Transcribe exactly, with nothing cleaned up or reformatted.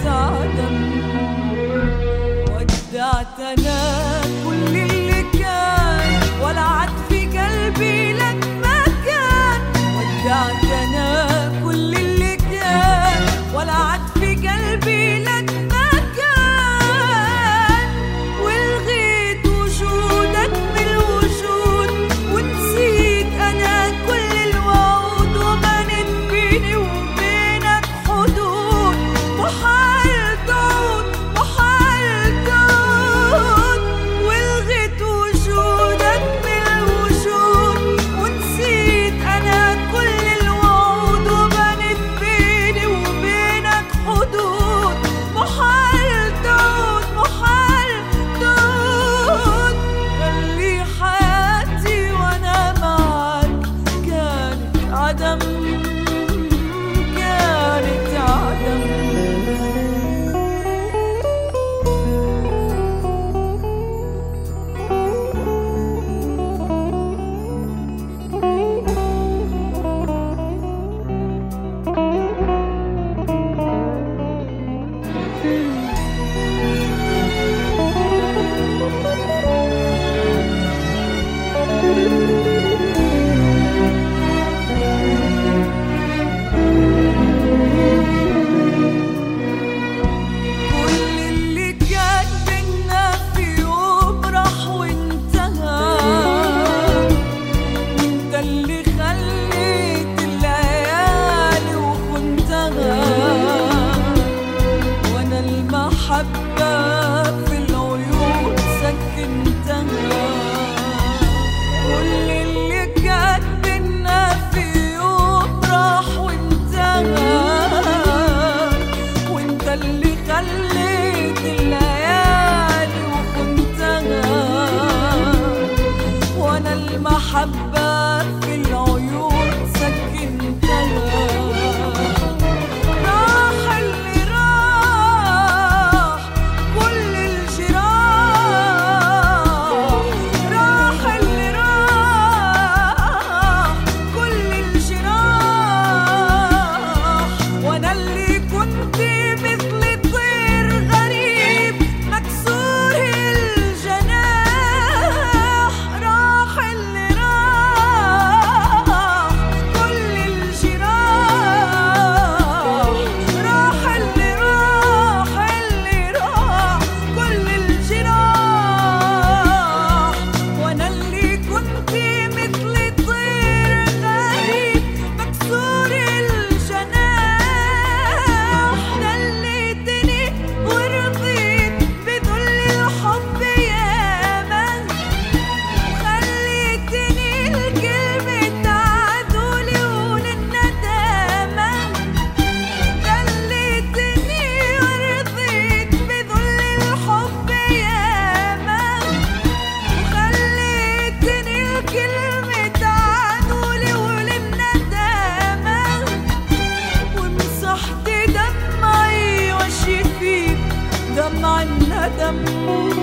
كانت عدم. ودعت أنا كل اللي كان ولا عاد في قلبي لك مكان. ودعت أنا كل اللي كان ولا عاد في قلبي لك مكان. ولغيت وجودك من الوجود ونسيت أنا كل الوعود وبنت بيني وبينك حدود. محال تعود محال تعود. ولغيت وجودك من الوجود ونسيت أنا كل الوعود وبنت بيني وبينك حدود. محال تعود محال تعود. خلي حياتي وأنا معك كانت عدم كانت عدم. في العيون سكنتها. كل اللي كان بينا في يوم راح وانتهى. وانت اللي خليت الليالي وخنتها. وانا المحبة في العيون سكنتها. دمع الندم